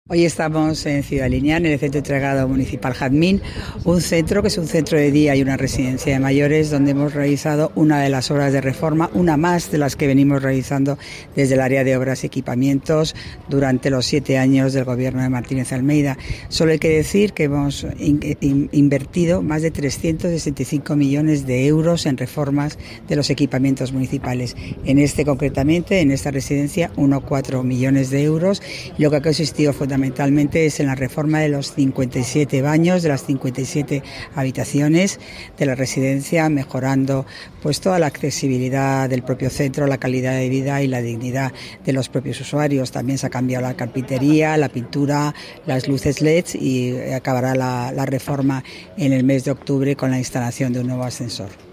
Hoy estamos en Ciudad Lineal, en el Centro Integrado Municipal Jazmín, un centro que es un centro de día y una residencia de mayores donde hemos realizado una de las obras de reforma, una más de las que venimos realizando desde el área de obras y equipamientos durante los 7 años del gobierno de Martínez Almeida. Solo hay que decir que hemos invertido más de 365 millones de euros en reformas de los equipamientos municipales. Concretamente, en esta residencia, 1,4 millones de euros. Lo que ha consistido fundamentalmente es en la reforma de los 57 baños, de las 57 habitaciones de la residencia, mejorando pues toda la accesibilidad del propio centro, la calidad de vida y la dignidad de los propios usuarios. También se ha cambiado la carpintería, la pintura, las luces LED y acabará la reforma en el mes de octubre con la instalación de un nuevo ascensor.